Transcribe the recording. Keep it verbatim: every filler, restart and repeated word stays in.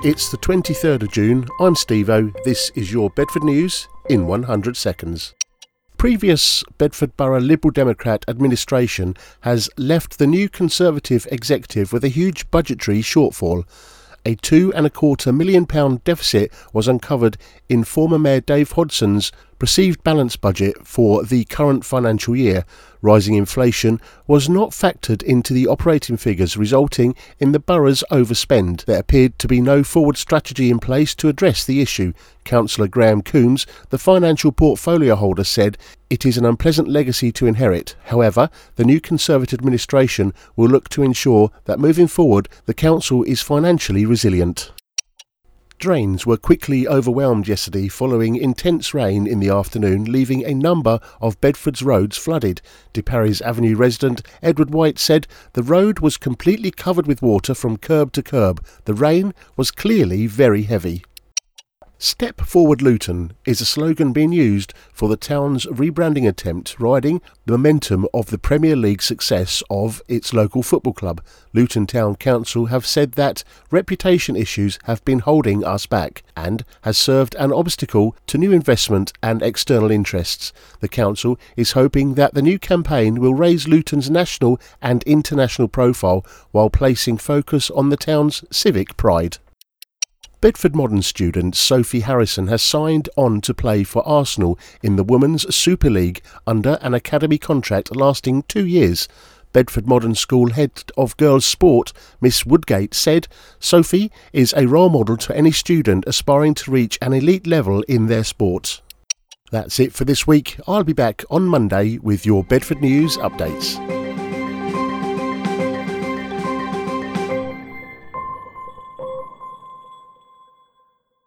It's the twenty-third of June. I'm Steve-O. This is your Bedford News in one hundred seconds. Previous Bedford Borough Liberal Democrat administration has left the new Conservative executive with a huge budgetary shortfall. A two and a quarter million pound deficit was uncovered in former Mayor Dave Hodgson's perceived balance budget for the current financial year. Rising inflation was not factored into the operating figures, resulting in the borough's overspend. There appeared to be no forward strategy in place to address the issue. Councillor Graham Coombs, the financial portfolio holder, said it is an unpleasant legacy to inherit. However, the new Conservative administration will look to ensure that moving forward the council is financially resilient. Drains were quickly overwhelmed yesterday following intense rain in the afternoon, leaving a number of Bedford's roads flooded. De Parry's Avenue resident Edward White said the road was completely covered with water from curb to curb. The rain was clearly very heavy. Step Forward Luton is a slogan being used for the town's rebranding attempt, riding the momentum of the Premier League success of its local football club. Luton Town Council have said that reputation issues have been holding us back and has served an obstacle to new investment and external interests. The council is hoping that the new campaign will raise Luton's national and international profile while placing focus on the town's civic pride. Bedford Modern student Sophie Harrison has signed on to play for Arsenal in the Women's Super League under an academy contract lasting two years. Bedford Modern School head of girls' sport, Miss Woodgate, said Sophie is a role model to any student aspiring to reach an elite level in their sport. That's it for this week. I'll be back on Monday with your Bedford News updates.